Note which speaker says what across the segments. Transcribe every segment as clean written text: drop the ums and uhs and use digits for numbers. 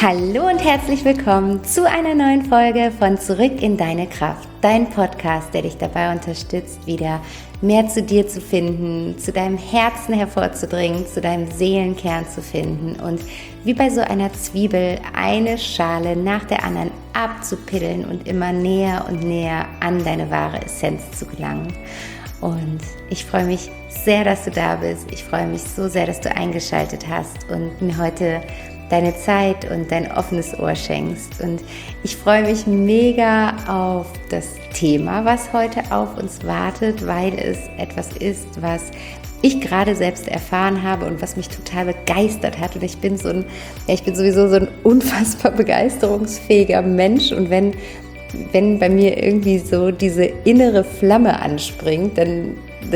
Speaker 1: Hallo und herzlich willkommen zu einer neuen Folge von Zurück in deine Kraft, dein Podcast, der dich dabei unterstützt, wieder mehr zu dir zu finden, zu deinem Herzen hervorzudringen, zu deinem Seelenkern zu finden und wie bei so einer Zwiebel eine Schale nach der anderen abzupiddeln und immer näher und näher an deine wahre Essenz zu gelangen. Und ich freue mich sehr, dass du da bist. Ich freue mich so sehr, dass du eingeschaltet hast und mir heute deine Zeit und dein offenes Ohr schenkst. Und ich freue mich mega auf das Thema, was heute auf uns wartet, weil es etwas ist, was ich gerade selbst erfahren habe und was mich total begeistert hat. Und ich bin sowieso so ein unfassbar begeisterungsfähiger Mensch. Und wenn bei mir irgendwie so diese innere Flamme anspringt, dann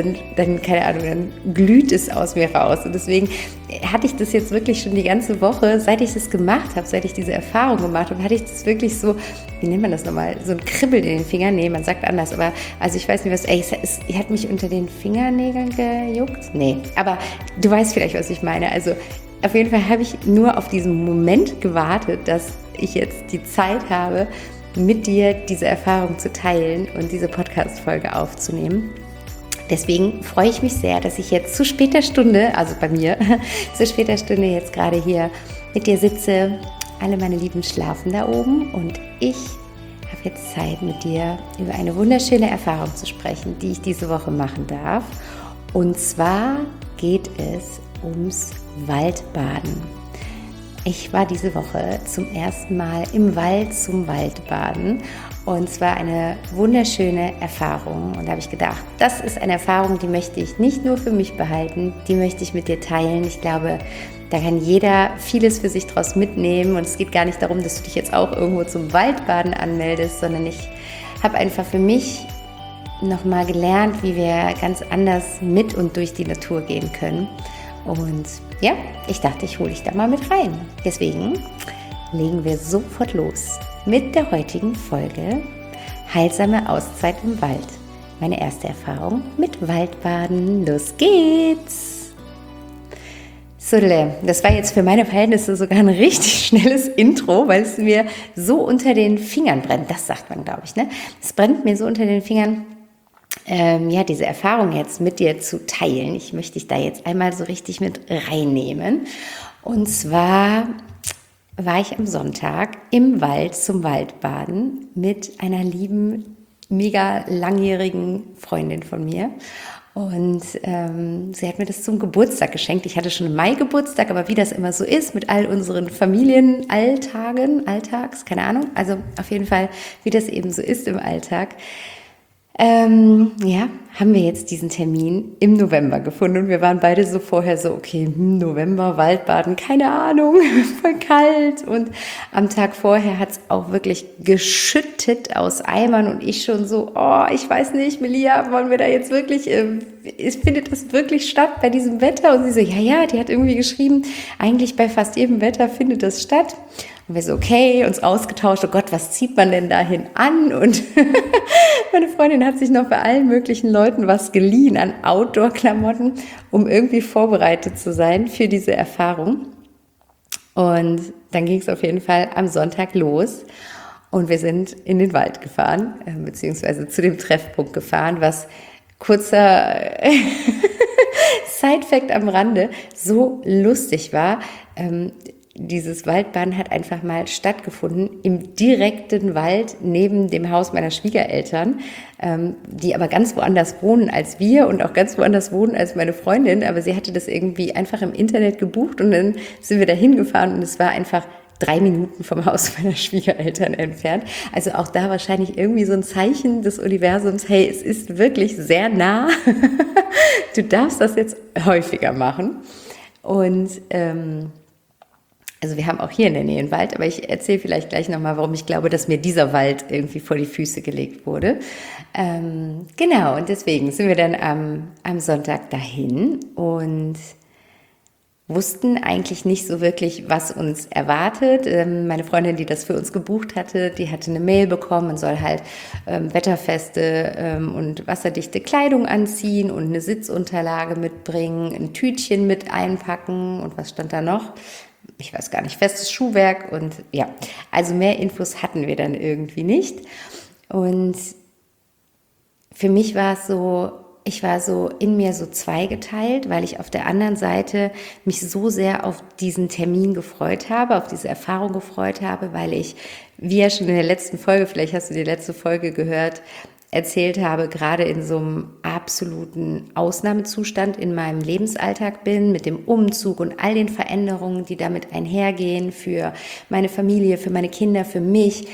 Speaker 1: keine Ahnung, dann glüht es aus mir raus. Und deswegen hatte ich das jetzt wirklich schon die ganze Woche, seit ich das gemacht habe, seit ich diese Erfahrung gemacht habe, hatte ich das wirklich so, wie nennt man das nochmal, so ein Kribbeln in den Fingern. Nee, man sagt anders, aber also ich weiß nicht, es hat mich unter den Fingernägeln gejuckt. Nee, aber du weißt vielleicht, was ich meine. Also auf jeden Fall habe ich nur auf diesen Moment gewartet, dass ich jetzt die Zeit habe, mit dir diese Erfahrung zu teilen und diese Podcast-Folge aufzunehmen. Deswegen freue ich mich sehr, dass ich jetzt zu später Stunde, also bei mir, zu später Stunde jetzt gerade hier mit dir sitze. Alle meine Lieben schlafen da oben und ich habe jetzt Zeit, mit dir über eine wunderschöne Erfahrung zu sprechen, die ich diese Woche machen darf. Und zwar geht es ums Waldbaden. Ich war diese Woche zum ersten Mal im Wald zum Waldbaden und es war eine wunderschöne Erfahrung. Und da habe ich gedacht, das ist eine Erfahrung, die möchte ich nicht nur für mich behalten, die möchte ich mit dir teilen. Ich glaube, da kann jeder vieles für sich draus mitnehmen und es geht gar nicht darum, dass du dich jetzt auch irgendwo zum Waldbaden anmeldest, sondern ich habe einfach für mich nochmal gelernt, wie wir ganz anders mit und durch die Natur gehen können. Und ja, ich dachte, ich hole dich da mal mit rein. Deswegen legen wir sofort los mit der heutigen Folge Heilsame Auszeit im Wald. Meine erste Erfahrung mit Waldbaden. Los geht's! So, das war jetzt für meine Verhältnisse sogar ein richtig schnelles Intro, weil es mir so unter den Fingern brennt. Das sagt man, glaube ich, ne? Es brennt mir so unter den Fingern. Diese Erfahrung jetzt mit dir zu teilen. Ich möchte dich da jetzt einmal so richtig mit reinnehmen. Und zwar war ich am Sonntag im Wald zum Waldbaden mit einer lieben, mega langjährigen Freundin von mir. Und sie hat mir das zum Geburtstag geschenkt. Ich hatte schon im Mai Geburtstag, aber wie das immer so ist mit all unseren Alltags, keine Ahnung. Also auf jeden Fall, wie das eben so ist im Alltag. Haben wir jetzt diesen Termin im November gefunden und wir waren beide so vorher so, okay, November, Waldbaden, keine Ahnung, voll kalt und am Tag vorher hat es auch wirklich geschüttet aus Eimern und ich schon so, ich weiß nicht, Melia, wollen wir da jetzt wirklich, findet das wirklich statt bei diesem Wetter? Und sie so, ja, die hat irgendwie geschrieben, eigentlich bei fast jedem Wetter findet das statt. Und wir so, okay, uns ausgetauscht, oh Gott, was zieht man denn dahin an? Und meine Freundin hat sich noch bei allen möglichen Leuten was geliehen an Outdoor-Klamotten, um irgendwie vorbereitet zu sein für diese Erfahrung. Und dann ging es auf jeden Fall am Sonntag los und wir sind in den Wald gefahren, beziehungsweise zu dem Treffpunkt gefahren, was kurzer Side-Fact am Rande so lustig war. Dieses Waldbaden hat einfach mal stattgefunden im direkten Wald neben dem Haus meiner Schwiegereltern, die aber ganz woanders wohnen als wir und auch ganz woanders wohnen als meine Freundin. Aber sie hatte das irgendwie einfach im Internet gebucht und dann sind wir da hingefahren und es war einfach 3 Minuten vom Haus meiner Schwiegereltern entfernt. Also auch da wahrscheinlich irgendwie so ein Zeichen des Universums, hey, es ist wirklich sehr nah. Du darfst das jetzt häufiger machen. Und also wir haben auch hier in der Nähe einen Wald, aber ich erzähle vielleicht gleich nochmal, warum ich glaube, dass mir dieser Wald irgendwie vor die Füße gelegt wurde. Genau, und deswegen sind wir dann am Sonntag dahin und wussten eigentlich nicht so wirklich, was uns erwartet. Meine Freundin, die das für uns gebucht hatte, die hatte eine Mail bekommen, man soll halt wetterfeste und wasserdichte Kleidung anziehen und eine Sitzunterlage mitbringen, ein Tütchen mit einpacken und was stand da noch? ich weiß gar nicht, festes Schuhwerk und ja, also mehr Infos hatten wir dann irgendwie nicht. Und für mich war es so, ich war so in mir so zweigeteilt, weil ich auf der anderen Seite mich so sehr auf diesen Termin gefreut habe, auf diese Erfahrung gefreut habe, weil ich, wie ja schon in der letzten Folge, vielleicht hast du die letzte Folge gehört, erzählt habe, gerade in so einem absoluten Ausnahmezustand in meinem Lebensalltag bin, mit dem Umzug und all den Veränderungen, die damit einhergehen, für meine Familie, für meine Kinder, für mich,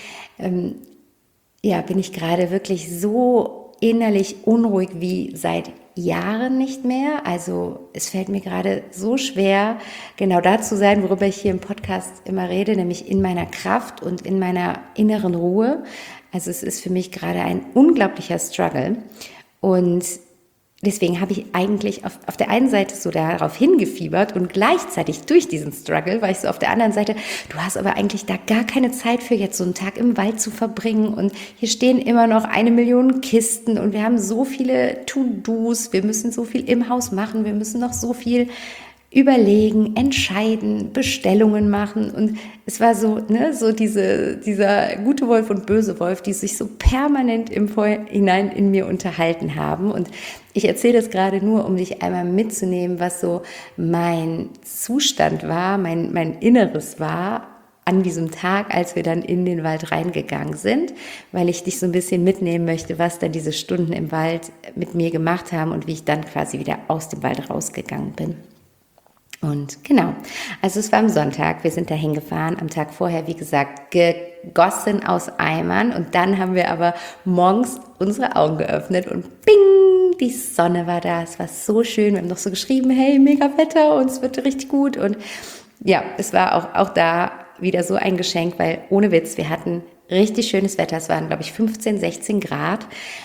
Speaker 1: ja, bin ich gerade wirklich so innerlich unruhig wie seit Jahren nicht mehr. Also es fällt mir gerade so schwer, genau da zu sein, worüber ich hier im Podcast immer rede, nämlich in meiner Kraft und in meiner inneren Ruhe. Also es ist für mich gerade ein unglaublicher Struggle und deswegen habe ich eigentlich auf der einen Seite so darauf hingefiebert und gleichzeitig durch diesen Struggle war ich so auf der anderen Seite, du hast aber eigentlich da gar keine Zeit für, jetzt so einen Tag im Wald zu verbringen und hier stehen immer noch 1 Million Kisten und wir haben so viele To-Dos, wir müssen so viel im Haus machen, wir müssen noch so viel überlegen, entscheiden, Bestellungen machen und es war so, ne, so dieser gute Wolf und böse Wolf, die sich so permanent im Vorhinein in mir unterhalten haben und ich erzähle das gerade nur, um dich einmal mitzunehmen, was so mein Zustand war, mein Inneres war an diesem Tag, als wir dann in den Wald reingegangen sind, weil ich dich so ein bisschen mitnehmen möchte, was dann diese Stunden im Wald mit mir gemacht haben und wie ich dann quasi wieder aus dem Wald rausgegangen bin. Und genau, also es war am Sonntag, wir sind da hingefahren, am Tag vorher, wie gesagt, gegossen aus Eimern und dann haben wir aber morgens unsere Augen geöffnet und bing, die Sonne war da, es war so schön, wir haben noch so geschrieben, hey, mega Wetter und es wird richtig gut und ja, es war auch da wieder so ein Geschenk, weil ohne Witz, wir hatten richtig schönes Wetter, es waren glaube ich 15, 16 Grad,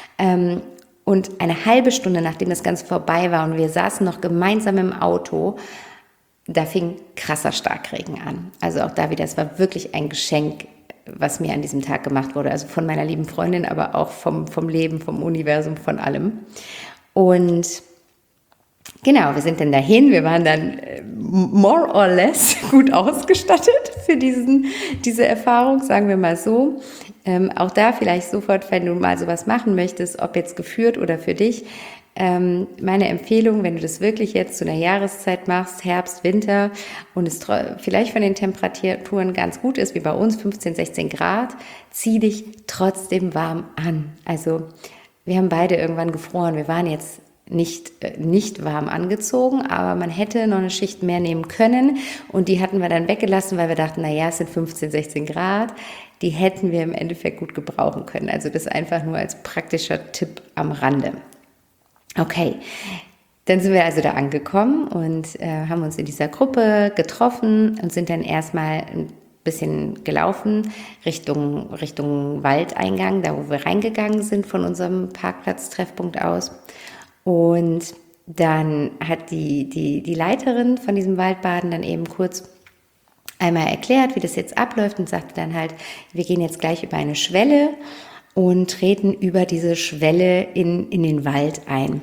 Speaker 1: und eine halbe Stunde, nachdem das Ganze vorbei war und wir saßen noch gemeinsam im Auto, da fing krasser Starkregen an. Also auch da wieder, es war wirklich ein Geschenk, was mir an diesem Tag gemacht wurde. Also von meiner lieben Freundin, aber auch vom Leben, vom Universum, von allem. Und genau, wir sind dann dahin. Wir waren dann more or less gut ausgestattet für diese Erfahrung, sagen wir mal so. Auch da vielleicht sofort, wenn du mal sowas machen möchtest, ob jetzt geführt oder für dich, meine Empfehlung, wenn du das wirklich jetzt zu einer Jahreszeit machst, Herbst, Winter und es vielleicht von den Temperaturen ganz gut ist, wie bei uns, 15, 16 Grad, zieh dich trotzdem warm an. Also wir haben beide irgendwann gefroren. Wir waren jetzt nicht warm angezogen, aber man hätte noch eine Schicht mehr nehmen können und die hatten wir dann weggelassen, weil wir dachten, naja, es sind 15, 16 Grad, die hätten wir im Endeffekt gut gebrauchen können. Also das einfach nur als praktischer Tipp am Rande. Okay, dann sind wir also da angekommen und haben uns in dieser Gruppe getroffen und sind dann erstmal ein bisschen gelaufen Richtung Waldeingang, da wo wir reingegangen sind von unserem Parkplatz-Treffpunkt aus. Und dann hat die Leiterin von diesem Waldbaden dann eben kurz einmal erklärt, wie das jetzt abläuft und sagte dann halt, wir gehen jetzt gleich über eine Schwelle und treten über diese Schwelle in den Wald ein.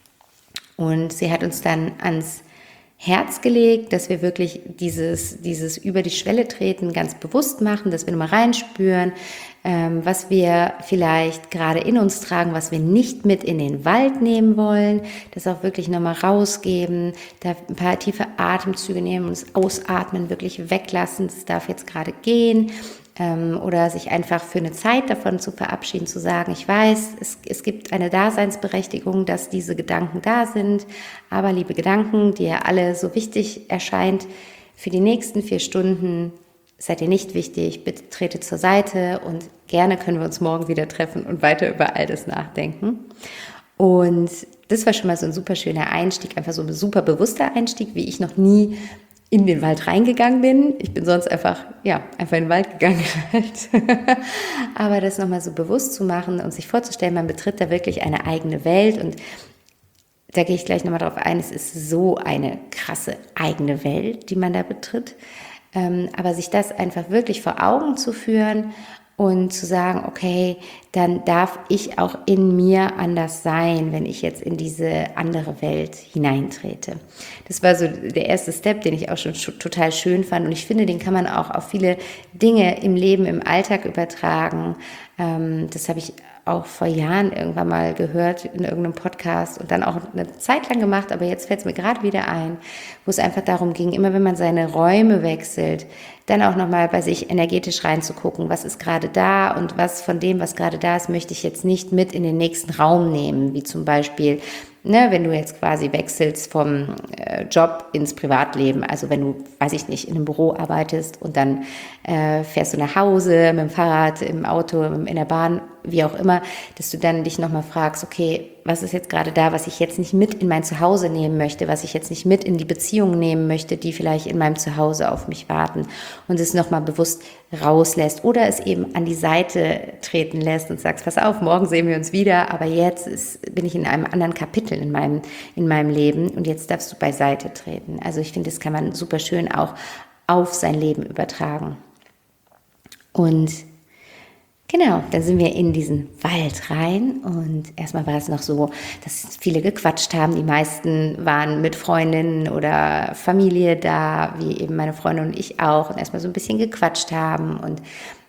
Speaker 1: Und sie hat uns dann ans Herz gelegt, dass wir wirklich dieses über die Schwelle treten ganz bewusst machen, dass wir nochmal reinspüren, was wir vielleicht gerade in uns tragen, was wir nicht mit in den Wald nehmen wollen, das auch wirklich nochmal rausgeben, da ein paar tiefe Atemzüge nehmen, uns ausatmen, wirklich weglassen, das darf jetzt gerade gehen, oder sich einfach für eine Zeit davon zu verabschieden, zu sagen, ich weiß, es gibt eine Daseinsberechtigung, dass diese Gedanken da sind, aber liebe Gedanken, die ihr alle so wichtig erscheint, für die nächsten 4 Stunden seid ihr nicht wichtig, bitte tretet zur Seite und gerne können wir uns morgen wieder treffen und weiter über all das nachdenken. Und das war schon mal so ein super schöner Einstieg, einfach so ein super bewusster Einstieg, wie ich noch nie in den Wald reingegangen bin. Ich bin sonst einfach in den Wald gegangen halt. Aber das nochmal so bewusst zu machen und sich vorzustellen, man betritt da wirklich eine eigene Welt und da gehe ich gleich nochmal drauf ein, es ist so eine krasse eigene Welt, die man da betritt. Aber sich das einfach wirklich vor Augen zu führen und zu sagen, okay, dann darf ich auch in mir anders sein, wenn ich jetzt in diese andere Welt hineintrete. Das war so der erste Step, den ich auch schon total schön fand und ich finde, den kann man auch auf viele Dinge im Leben, im Alltag übertragen. Das habe ich auch vor Jahren irgendwann mal gehört in irgendeinem Podcast und dann auch eine Zeit lang gemacht, aber jetzt fällt es mir gerade wieder ein, wo es einfach darum ging, immer wenn man seine Räume wechselt, dann auch nochmal bei sich energetisch reinzugucken, was ist gerade da und was von dem, was gerade da ist, möchte ich jetzt nicht mit in den nächsten Raum nehmen, wie zum Beispiel, wenn du jetzt quasi wechselst vom Job ins Privatleben, also wenn du, weiß ich nicht, in einem Büro arbeitest und dann fährst du nach Hause mit dem Fahrrad, im Auto, in der Bahn, wie auch immer, dass du dann dich nochmal fragst, okay, was ist jetzt gerade da, was ich jetzt nicht mit in mein Zuhause nehmen möchte, was ich jetzt nicht mit in die Beziehungen nehmen möchte, die vielleicht in meinem Zuhause auf mich warten und es nochmal bewusst rauslässt oder es eben an die Seite treten lässt und sagst, pass auf, morgen sehen wir uns wieder, aber jetzt bin ich in einem anderen Kapitel in meinem Leben und jetzt darfst du beiseite treten. Also ich finde, das kann man super schön auch auf sein Leben übertragen. Und genau, dann sind wir in diesen Wald rein und erstmal war es noch so, dass viele gequatscht haben. Die meisten waren mit Freundinnen oder Familie da, wie eben meine Freunde und ich auch und erstmal so ein bisschen gequatscht haben und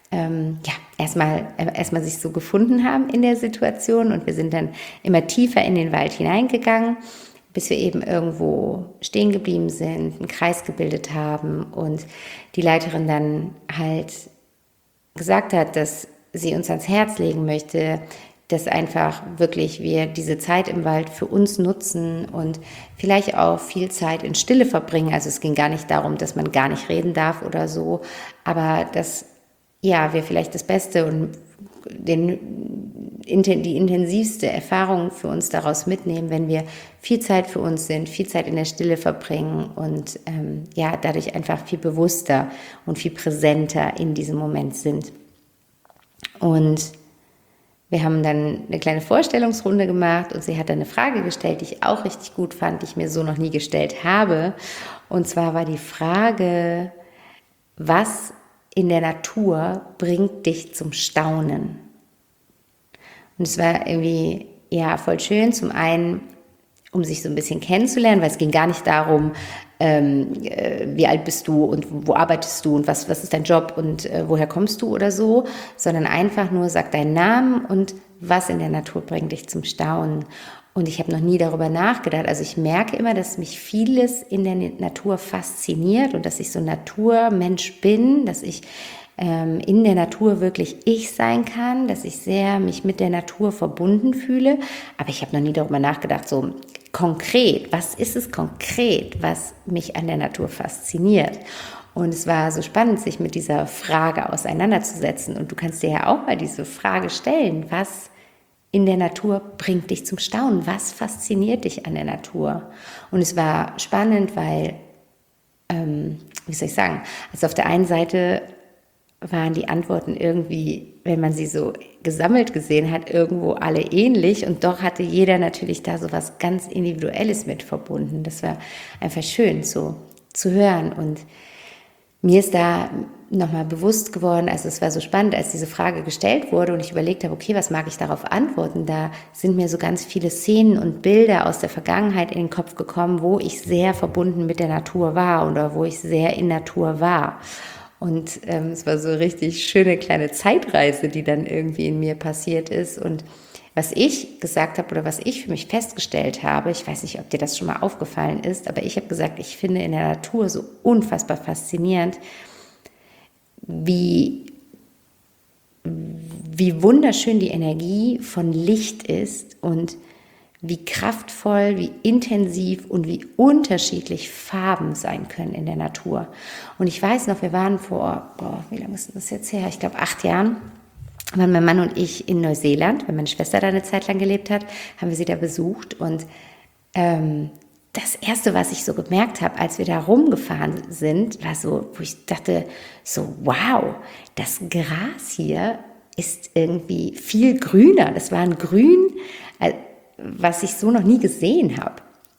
Speaker 1: erstmal sich so gefunden haben in der Situation und wir sind dann immer tiefer in den Wald hineingegangen, bis wir eben irgendwo stehen geblieben sind, einen Kreis gebildet haben und die Leiterin dann halt gesagt hat, dass sie uns ans Herz legen möchte, dass einfach wirklich wir diese Zeit im Wald für uns nutzen und vielleicht auch viel Zeit in Stille verbringen. Also es ging gar nicht darum, dass man gar nicht reden darf oder so, aber dass wir vielleicht das Beste und die intensivste Erfahrung für uns daraus mitnehmen, wenn wir viel Zeit für uns sind, viel Zeit in der Stille verbringen und dadurch einfach viel bewusster und viel präsenter in diesem Moment sind. Und wir haben dann eine kleine Vorstellungsrunde gemacht und sie hat dann eine Frage gestellt, die ich auch richtig gut fand, die ich mir so noch nie gestellt habe. Und zwar war die Frage, was in der Natur bringt dich zum Staunen? Und es war irgendwie, voll schön. Zum einen, um sich so ein bisschen kennenzulernen, weil es ging gar nicht darum, wie alt bist du und wo arbeitest du und was ist dein Job und woher kommst du oder so, sondern einfach nur sag deinen Namen und was in der Natur bringt dich zum Staunen. Und ich habe noch nie darüber nachgedacht. Also ich merke immer, dass mich vieles in der Natur fasziniert und dass ich so ein Naturmensch bin, dass ich in der Natur wirklich ich sein kann, dass ich sehr mich mit der Natur verbunden fühle. Aber ich habe noch nie darüber nachgedacht, so konkret, was ist es konkret, was mich an der Natur fasziniert? Und es war so spannend, sich mit dieser Frage auseinanderzusetzen. Und du kannst dir ja auch mal diese Frage stellen, was in der Natur bringt dich zum Staunen? Was fasziniert dich an der Natur? Und es war spannend, weil, also auf der einen Seite waren die Antworten irgendwie, wenn man sie so gesammelt gesehen hat, irgendwo alle ähnlich und doch hatte jeder natürlich da so was ganz Individuelles mit verbunden. Das war einfach schön so zu hören und mir ist da nochmal bewusst geworden, also es war so spannend, als diese Frage gestellt wurde und ich überlegt habe, okay, was mag ich darauf antworten? Da sind mir so ganz viele Szenen und Bilder aus der Vergangenheit in den Kopf gekommen, wo ich sehr verbunden mit der Natur war oder wo ich sehr in Natur war. Und es war so eine richtig schöne kleine Zeitreise, die dann irgendwie in mir passiert ist. Und was ich gesagt habe oder was ich für mich festgestellt habe, ich weiß nicht, ob dir das schon mal aufgefallen ist, aber ich habe gesagt, ich finde in der Natur so unfassbar faszinierend, wie wunderschön die Energie von Licht ist und wie kraftvoll, wie intensiv und wie unterschiedlich Farben sein können in der Natur. Und ich weiß noch, wir waren vor, wie lange ist das jetzt her? Ich glaube 8 Jahren, waren mein Mann und ich in Neuseeland, weil meine Schwester da eine Zeit lang gelebt hat, haben wir sie da besucht. Und das Erste, was ich so gemerkt habe, als wir da rumgefahren sind, war so, wo ich dachte, so wow, das Gras hier ist irgendwie viel grüner. Das war ein Grün, was ich so noch nie gesehen habe.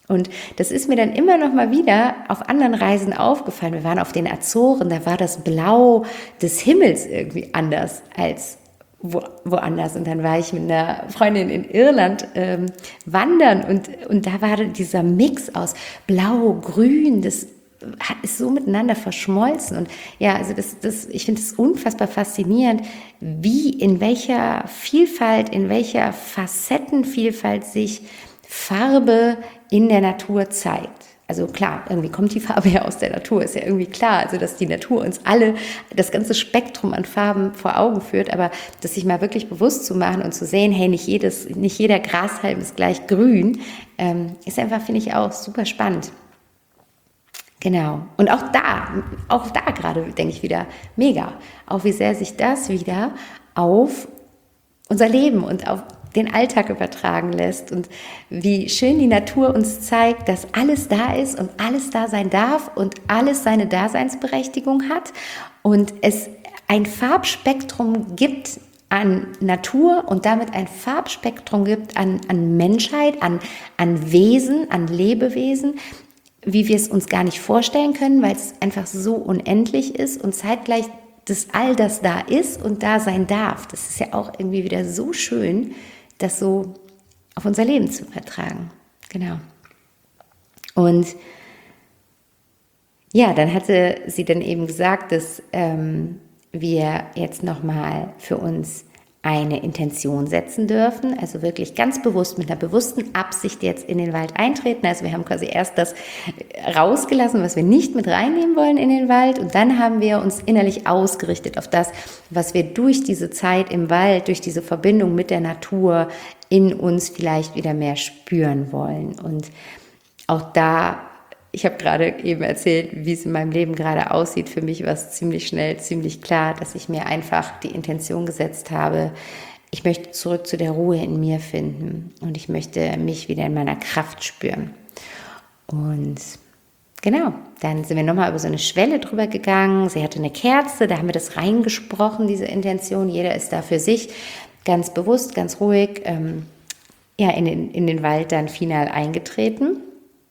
Speaker 1: Und das ist mir dann immer noch mal wieder auf anderen Reisen aufgefallen. Wir waren auf den Azoren, da war das Blau des Himmels irgendwie anders als woanders. Und dann war ich mit einer Freundin in Irland wandern und da war dieser Mix aus Blau, Grün, das ist so miteinander verschmolzen. Und ja, also ich finde es unfassbar faszinierend, wie in welcher Vielfalt, in welcher Facettenvielfalt sich Farbe in der Natur zeigt. Also klar, irgendwie kommt die Farbe ja aus der Natur, ist ja irgendwie klar, also dass die Natur uns alle das ganze Spektrum an Farben vor Augen führt, aber das sich mal wirklich bewusst zu machen und zu sehen, hey, nicht jeder Grashalm ist gleich grün, ist einfach, finde ich, auch super spannend. Genau. Und auch da gerade denke ich wieder, mega, auch wie sehr sich das wieder auf unser Leben und auf den Alltag übertragen lässt und wie schön die Natur uns zeigt, dass alles da ist und alles da sein darf und alles seine Daseinsberechtigung hat und es ein Farbspektrum gibt an Natur und damit ein Farbspektrum gibt an Menschheit, an Wesen, an Lebewesen, wie wir es uns gar nicht vorstellen können, weil es einfach so unendlich ist und zeitgleich dass all das da ist und da sein darf. Das ist ja auch irgendwie wieder so schön, das so auf unser Leben zu übertragen. Genau. Und ja, dann hatte sie dann eben gesagt, dass wir jetzt nochmal für uns eine Intention setzen dürfen, also wirklich ganz bewusst mit einer bewussten Absicht jetzt in den Wald eintreten. Also wir haben quasi erst das rausgelassen, was wir nicht mit reinnehmen wollen in den Wald und dann haben wir uns innerlich ausgerichtet auf das, was wir durch diese Zeit im Wald, durch diese Verbindung mit der Natur in uns vielleicht wieder mehr spüren wollen. Und auch da, ich habe gerade eben erzählt, wie es in meinem Leben gerade aussieht. Für mich war es ziemlich schnell, ziemlich klar, dass ich mir einfach die Intention gesetzt habe, ich möchte zurück zu der Ruhe in mir finden und ich möchte mich wieder in meiner Kraft spüren. Und genau, dann sind wir nochmal über so eine Schwelle drüber gegangen. Sie hatte eine Kerze, da haben wir das reingesprochen, diese Intention. Jeder ist da für sich ganz bewusst, ganz ruhig in den Wald dann final eingetreten.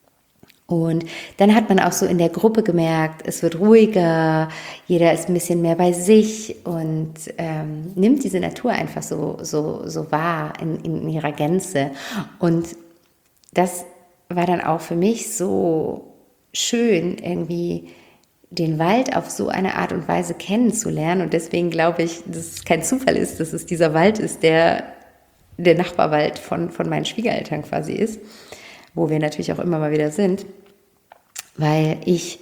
Speaker 1: Und dann hat man auch so in der Gruppe gemerkt, es wird ruhiger, jeder ist ein bisschen mehr bei sich und nimmt diese Natur einfach so wahr in ihrer Gänze. Und das war dann auch für mich so schön, irgendwie den Wald auf so eine Art und Weise kennenzulernen. Und deswegen glaube ich, dass es kein Zufall ist, dass es dieser Wald ist, der Nachbarwald von meinen Schwiegereltern quasi ist, wo wir natürlich auch immer mal wieder sind, weil ich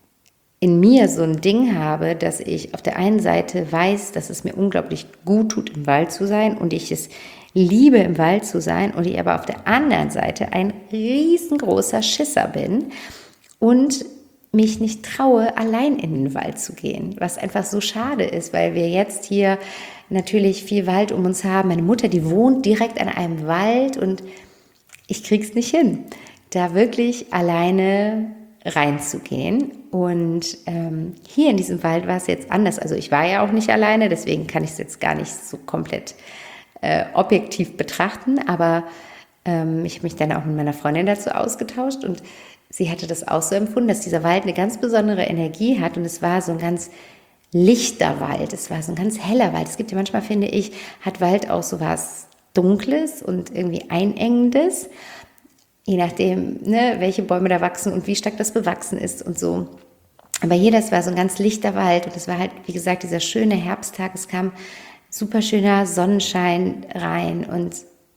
Speaker 1: in mir so ein Ding habe, dass ich auf der einen Seite weiß, dass es mir unglaublich gut tut, im Wald zu sein und ich es liebe, im Wald zu sein und ich aber auf der anderen Seite ein riesengroßer Schisser bin und mich nicht traue, allein in den Wald zu gehen, was einfach so schade ist, weil wir jetzt hier natürlich viel Wald um uns haben. Meine Mutter, die wohnt direkt an einem Wald und ich krieg's nicht hin, da wirklich alleine reinzugehen. Und hier in diesem Wald war es jetzt anders. Also ich war ja auch nicht alleine, deswegen kann ich es jetzt gar nicht so komplett objektiv betrachten. Aber ich habe mich dann auch mit meiner Freundin dazu ausgetauscht und sie hatte das auch so empfunden, dass dieser Wald eine ganz besondere Energie hat und es war so ein ganz lichter Wald, es war so ein ganz heller Wald. Es gibt ja manchmal, finde ich, hat Wald auch so was Dunkles und irgendwie Einengendes, je nachdem, welche Bäume da wachsen und wie stark das bewachsen ist und so. Aber hier, das war so ein ganz lichter Wald und es war halt, wie gesagt, dieser schöne Herbsttag, es kam super schöner Sonnenschein rein und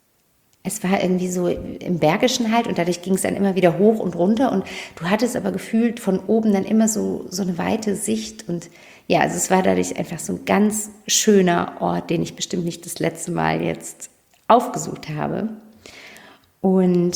Speaker 1: es war irgendwie so im Bergischen halt und dadurch ging es dann immer wieder hoch und runter und du hattest aber gefühlt von oben dann immer so eine weite Sicht und ja, also es war dadurch einfach so ein ganz schöner Ort, den ich bestimmt nicht das letzte Mal jetzt aufgesucht habe. Und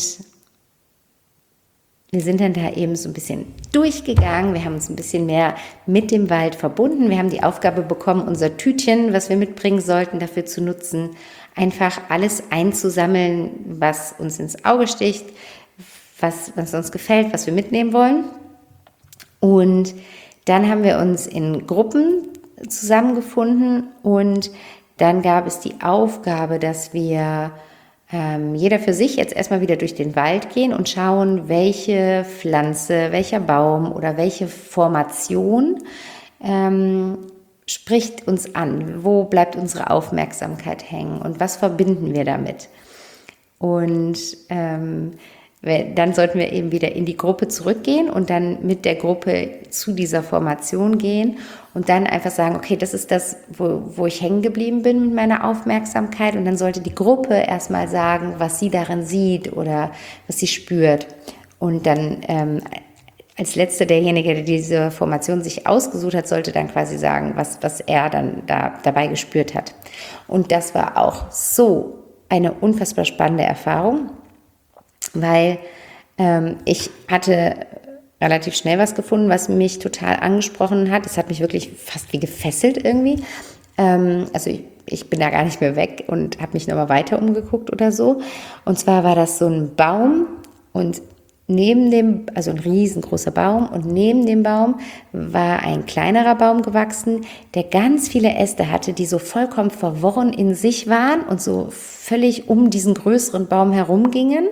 Speaker 1: wir sind dann da eben so ein bisschen durchgegangen, wir haben uns ein bisschen mehr mit dem Wald verbunden, wir haben die Aufgabe bekommen, unser Tütchen, was wir mitbringen sollten, dafür zu nutzen, einfach alles einzusammeln, was uns ins Auge sticht, was uns gefällt, was wir mitnehmen wollen. Und dann haben wir uns in Gruppen zusammengefunden und dann gab es die Aufgabe, dass wir jeder für sich jetzt erstmal wieder durch den Wald gehen und schauen, welche Pflanze, welcher Baum oder welche Formation spricht uns an, wo bleibt unsere Aufmerksamkeit hängen und was verbinden wir damit. Und dann sollten wir eben wieder in die Gruppe zurückgehen und dann mit der Gruppe zu dieser Formation gehen und dann einfach sagen, okay, das ist das, wo ich hängen geblieben bin mit meiner Aufmerksamkeit, und dann sollte die Gruppe erstmal sagen, was sie darin sieht oder was sie spürt. Und dann als letzter derjenige, der diese Formation sich ausgesucht hat, sollte dann quasi sagen, was er dann dabei gespürt hat. Und das war auch so eine unfassbar spannende Erfahrung, weil ich hatte relativ schnell was gefunden, was mich total angesprochen hat. Es hat mich wirklich fast wie gefesselt irgendwie. Also ich bin da gar nicht mehr weg und habe mich nochmal weiter umgeguckt oder so. Und zwar war das so ein Baum und neben dem, also ein riesengroßer Baum, und neben dem Baum war ein kleinerer Baum gewachsen, der ganz viele Äste hatte, die so vollkommen verworren in sich waren und so völlig um diesen größeren Baum herumgingen.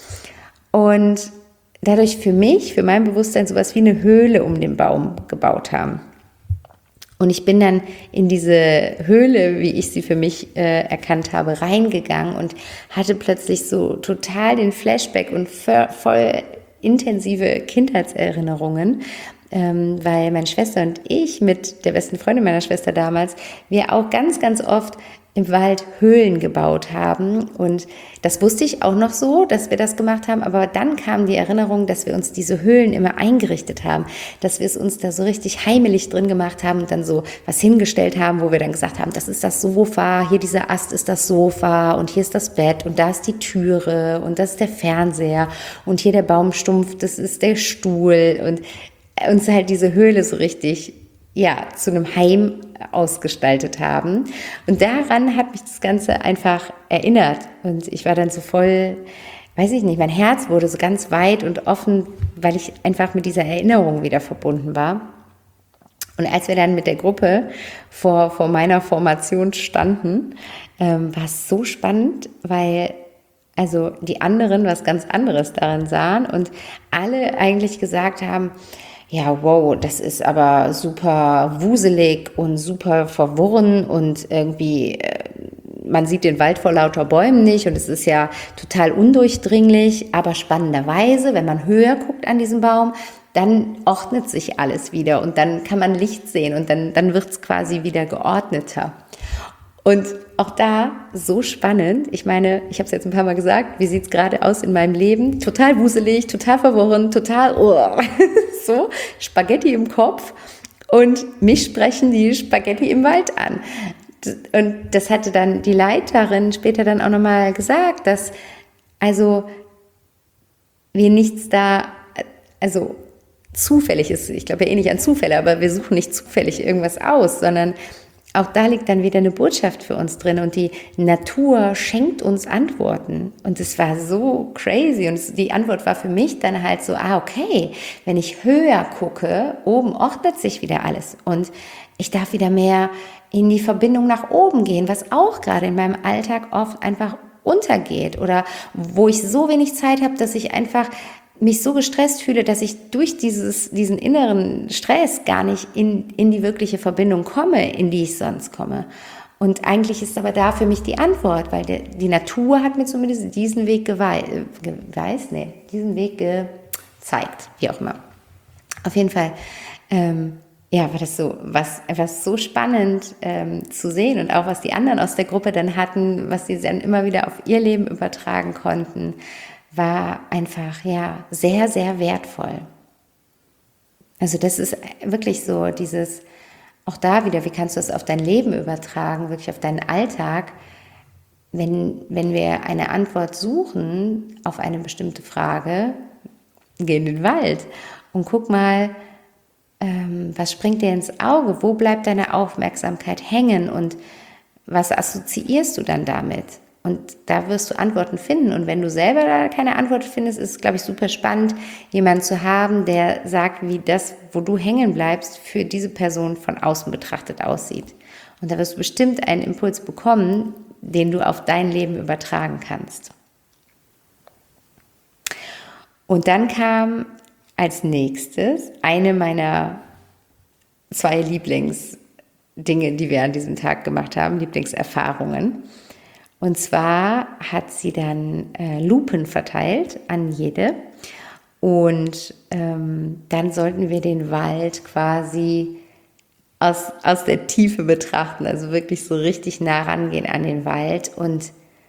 Speaker 1: Und dadurch für mich, für mein Bewusstsein, sowas wie eine Höhle um den Baum gebaut haben. Und ich bin dann in diese Höhle, wie ich sie für mich erkannt habe, reingegangen und hatte plötzlich so total den Flashback und voll intensive Kindheitserinnerungen, weil meine Schwester und ich mit der besten Freundin meiner Schwester damals, wir auch ganz, ganz oft im Wald Höhlen gebaut haben, und das wusste ich auch noch so, dass wir das gemacht haben, aber dann kam die Erinnerung, dass wir uns diese Höhlen immer eingerichtet haben, dass wir es uns da so richtig heimelig drin gemacht haben und dann so was hingestellt haben, wo wir dann gesagt haben, das ist das Sofa, hier dieser Ast ist das Sofa und hier ist das Bett und da ist die Türe und das ist der Fernseher und hier der Baumstumpf, das ist der Stuhl, und uns halt diese Höhle so richtig zu einem Heim ausgestaltet haben. Und daran hat mich das Ganze einfach erinnert. Und ich war dann so voll, weiß ich nicht, mein Herz wurde so ganz weit und offen, weil ich einfach mit dieser Erinnerung wieder verbunden war. Und als wir dann mit der Gruppe vor meiner Formation standen, war es so spannend, weil also die anderen was ganz anderes darin sahen und alle eigentlich gesagt haben, ja, wow, das ist aber super wuselig und super verworren und irgendwie, man sieht den Wald vor lauter Bäumen nicht und es ist ja total undurchdringlich, aber spannenderweise, wenn man höher guckt an diesem Baum, dann ordnet sich alles wieder und dann kann man Licht sehen und dann wird es quasi wieder geordneter. Und auch da so spannend, ich meine, ich habe es jetzt ein paar Mal gesagt, wie sieht es gerade aus in meinem Leben? Total wuselig, total verworren, total so, Spaghetti im Kopf, und mich sprechen die Spaghetti im Wald an. Und das hatte dann die Leiterin später dann auch nochmal gesagt, dass also wir nichts da, also zufällig ist, ich glaube ja eh nicht an Zufälle, aber wir suchen nicht zufällig irgendwas aus, sondern auch da liegt dann wieder eine Botschaft für uns drin, und die Natur schenkt uns Antworten. Und es war so crazy, und die Antwort war für mich dann halt so, okay, wenn ich höher gucke, oben ordnet sich wieder alles und ich darf wieder mehr in die Verbindung nach oben gehen, was auch gerade in meinem Alltag oft einfach untergeht oder wo ich so wenig Zeit habe, dass ich einfach mich so gestresst fühle, dass ich durch diesen inneren Stress gar nicht in die wirkliche Verbindung komme, in die ich sonst komme. Und eigentlich ist aber da für mich die Antwort, weil die Natur hat mir zumindest diesen Weg diesen Weg gezeigt, wie auch immer. Auf jeden Fall, war das so, einfach so spannend zu sehen, und auch was die anderen aus der Gruppe dann hatten, was sie dann immer wieder auf ihr Leben übertragen konnten, war einfach, sehr, sehr wertvoll. Also das ist wirklich so dieses, auch da wieder, wie kannst du das auf dein Leben übertragen, wirklich auf deinen Alltag, wenn wir eine Antwort suchen auf eine bestimmte Frage, geh in den Wald und guck mal, was springt dir ins Auge, wo bleibt deine Aufmerksamkeit hängen und was assoziierst du dann damit? Und da wirst du Antworten finden. Und wenn du selber da keine Antwort findest, ist es, glaube ich, super spannend, jemanden zu haben, der sagt, wie das, wo du hängen bleibst, für diese Person von außen betrachtet aussieht. Und da wirst du bestimmt einen Impuls bekommen, den du auf dein Leben übertragen kannst. Und dann kam als nächstes eine meiner 2 Lieblingsdinge, die wir an diesem Tag gemacht haben, Lieblingserfahrungen. Und zwar hat sie dann Lupen verteilt an jede. Und dann sollten wir den Wald quasi aus der Tiefe betrachten, also wirklich so richtig nah rangehen an den Wald. Und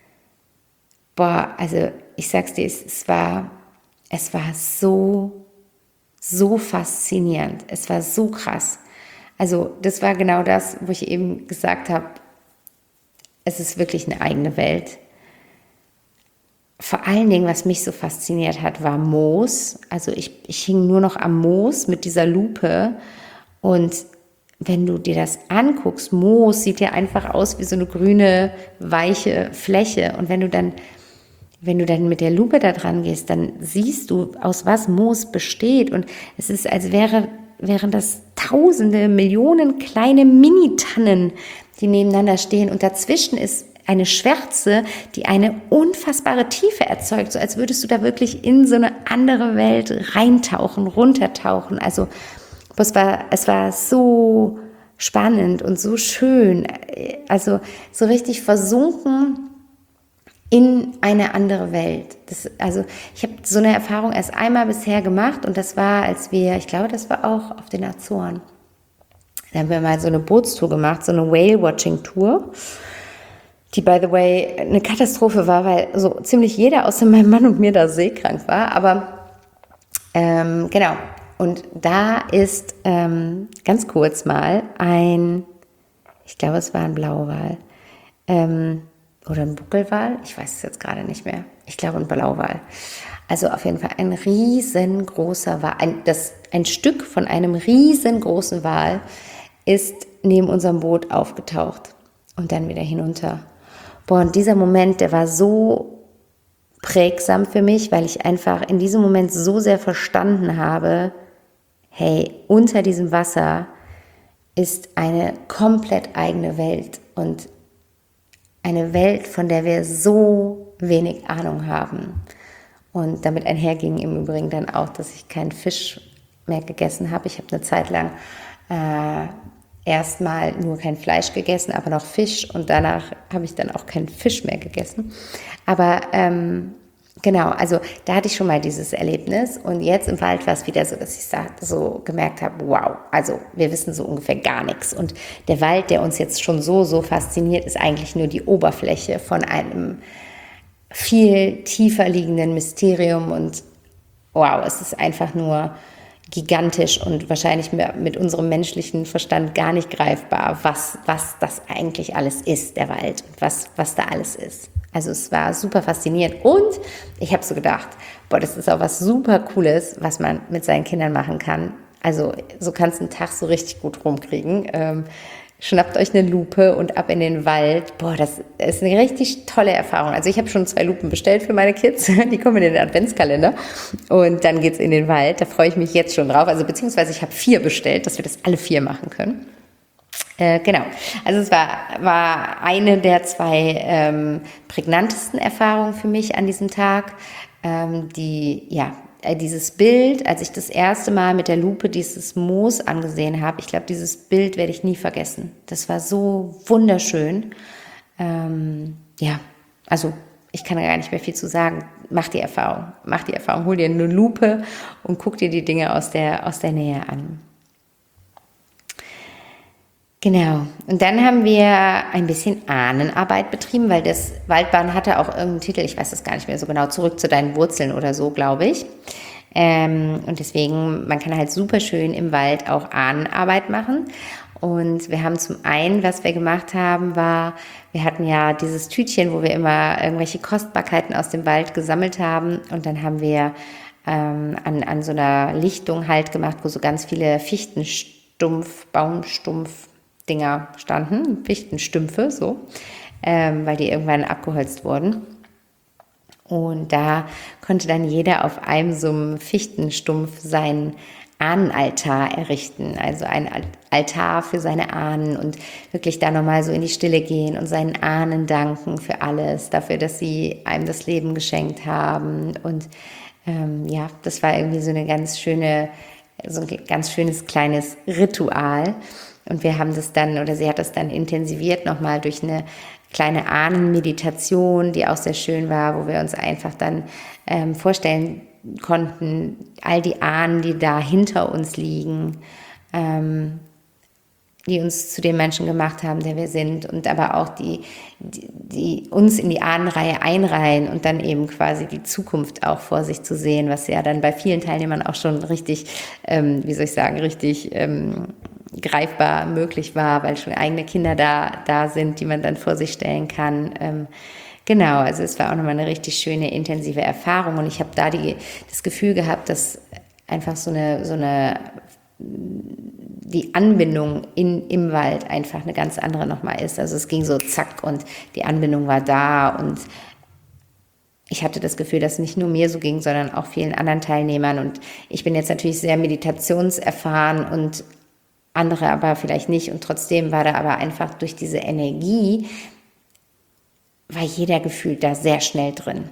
Speaker 1: also ich sag's dir, es war so faszinierend. Es war so krass. Also das war genau das, wo ich eben gesagt habe, es ist wirklich eine eigene Welt. Vor allen Dingen, was mich so fasziniert hat, war Moos. Also ich hing nur noch am Moos mit dieser Lupe. Und wenn du dir das anguckst, Moos sieht ja einfach aus wie so eine grüne, weiche Fläche. Und wenn du dann mit der Lupe da dran gehst, dann siehst du, aus was Moos besteht. Und es ist, als wären das Tausende, Millionen kleine Mini-Tannen, die nebeneinander stehen. Und dazwischen ist eine Schwärze, die eine unfassbare Tiefe erzeugt, so als würdest du da wirklich in so eine andere Welt reintauchen, runtertauchen. Also es war so spannend und so schön, also so richtig versunken in eine andere Welt. Also ich habe so eine Erfahrung erst einmal bisher gemacht und das war, ich glaube, das war auch auf den Azoren. Da haben wir mal so eine Bootstour gemacht, so eine Whale-Watching-Tour, die, by the way, eine Katastrophe war, weil so ziemlich jeder außer meinem Mann und mir da seekrank war. Aber genau, und da ist ganz kurz mal ich glaube, es war ein Blauwal oder ein Buckelwal, ich weiß es jetzt gerade nicht mehr. Ich glaube, ein Blauwal. Also auf jeden Fall ein riesengroßer Wal. Ein Stück von einem riesengroßen Wal ist neben unserem Boot aufgetaucht und dann wieder hinunter. Und dieser Moment, der war so prägsam für mich, weil ich einfach in diesem Moment so sehr verstanden habe, hey, unter diesem Wasser ist eine komplett eigene Welt und eine Welt, von der wir so wenig Ahnung haben. Und damit einherging im Übrigen dann auch, dass ich keinen Fisch mehr gegessen habe. Ich habe eine Zeit lang erstmal nur kein Fleisch gegessen, aber noch Fisch und danach habe ich dann auch keinen Fisch mehr gegessen. Aber genau, also da hatte ich schon mal dieses Erlebnis und jetzt im Wald war es wieder so, dass ich so gemerkt habe, wow, also wir wissen so ungefähr gar nichts und der Wald, der uns jetzt schon so fasziniert, ist eigentlich nur die Oberfläche von einem viel tiefer liegenden Mysterium und wow, es ist einfach nur gigantisch und wahrscheinlich mit unserem menschlichen Verstand gar nicht greifbar, was das eigentlich alles ist, der Wald, und was da alles ist. Also es war super faszinierend und ich habe so gedacht, das ist auch was super Cooles, was man mit seinen Kindern machen kann. Also so kannst du einen Tag so richtig gut rumkriegen. Schnappt euch eine Lupe und ab in den Wald. Das ist eine richtig tolle Erfahrung. Also ich habe schon 2 Lupen bestellt für meine Kids. Die kommen in den Adventskalender. Und dann geht's in den Wald. Da freue ich mich jetzt schon drauf. Also beziehungsweise ich habe 4 bestellt, dass wir das alle 4 machen können. Genau. Also es war eine der 2 prägnantesten Erfahrungen für mich an diesem Tag. Dieses Bild, als ich das erste Mal mit der Lupe dieses Moos angesehen habe, ich glaube, dieses Bild werde ich nie vergessen. Das war so wunderschön. Also ich kann da gar nicht mehr viel zu sagen. Mach die Erfahrung, hol dir eine Lupe und guck dir die Dinge aus der Nähe an. Genau, und dann haben wir ein bisschen Ahnenarbeit betrieben, weil das Waldbaden hatte auch irgendeinen Titel, ich weiß das gar nicht mehr so genau, zurück zu deinen Wurzeln oder so, glaube ich. Und deswegen, man kann halt super schön im Wald auch Ahnenarbeit machen. Und wir haben zum einen, was wir gemacht haben, wir hatten ja dieses Tütchen, wo wir immer irgendwelche Kostbarkeiten aus dem Wald gesammelt haben. Und dann haben wir an so einer Lichtung halt gemacht, wo so ganz viele Baumstumpf-Dinger standen, Fichtenstümpfe, so, weil die irgendwann abgeholzt wurden. Und da konnte dann jeder auf einem so einem Fichtenstumpf seinen Ahnenaltar errichten, also ein Altar für seine Ahnen und wirklich da nochmal so in die Stille gehen und seinen Ahnen danken für alles, dafür, dass sie einem das Leben geschenkt haben. Und das war irgendwie so ein ganz schönes kleines Ritual. Und wir haben das dann, oder sie hat das dann intensiviert nochmal durch eine kleine Ahnenmeditation, die auch sehr schön war, wo wir uns einfach dann vorstellen konnten, all die Ahnen, die da hinter uns liegen, die uns zu den Menschen gemacht haben, der wir sind, und aber auch die uns in die Ahnenreihe einreihen und dann eben quasi die Zukunft auch vor sich zu sehen, was ja dann bei vielen Teilnehmern auch schon richtig, richtig greifbar möglich war, weil schon eigene Kinder da sind, die man dann vor sich stellen kann. Genau, also es war auch nochmal eine richtig schöne, intensive Erfahrung, und ich habe da das Gefühl gehabt, dass einfach die Anbindung im Wald einfach eine ganz andere nochmal ist. Also es ging so zack und die Anbindung war da, und ich hatte das Gefühl, dass es nicht nur mir so ging, sondern auch vielen anderen Teilnehmern, und ich bin jetzt natürlich sehr meditationserfahren und andere aber vielleicht nicht, und trotzdem war da aber einfach durch diese Energie, war jeder gefühlt da sehr schnell drin.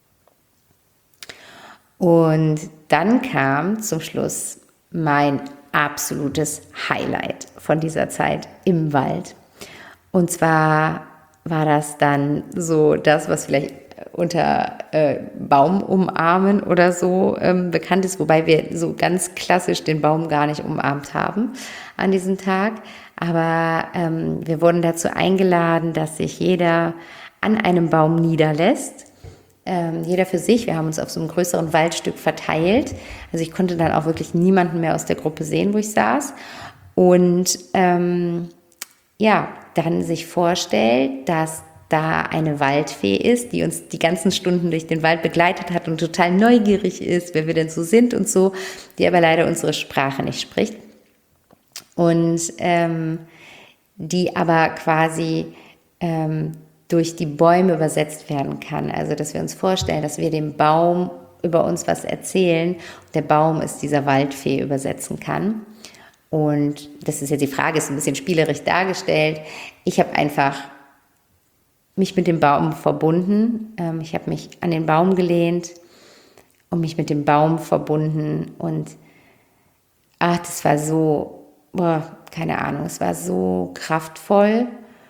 Speaker 1: Und dann kam zum Schluss mein absolutes Highlight von dieser Zeit im Wald. Und zwar war das dann so das, was vielleicht unter Baum umarmen oder so bekannt ist, wobei wir so ganz klassisch den Baum gar nicht umarmt haben an diesem Tag. Aber wir wurden dazu eingeladen, dass sich jeder an einem Baum niederlässt. Jeder für sich. Wir haben uns auf so einem größeren Waldstück verteilt. Also ich konnte dann auch wirklich niemanden mehr aus der Gruppe sehen, wo ich saß. Und dann sich vorstellt, dass da eine Waldfee ist, die uns die ganzen Stunden durch den Wald begleitet hat und total neugierig ist, wer wir denn so sind und so, die aber leider unsere Sprache nicht spricht. Und die aber quasi durch die Bäume übersetzt werden kann. Also, dass wir uns vorstellen, dass wir dem Baum über uns was erzählen und der Baum es dieser Waldfee übersetzen kann. Und das ist jetzt die Frage, ist ein bisschen spielerisch dargestellt. Ich habe einfach mich mit dem Baum verbunden. Ich habe mich an den Baum gelehnt und mich mit dem Baum verbunden. Und das war so, keine Ahnung, es war so kraftvoll.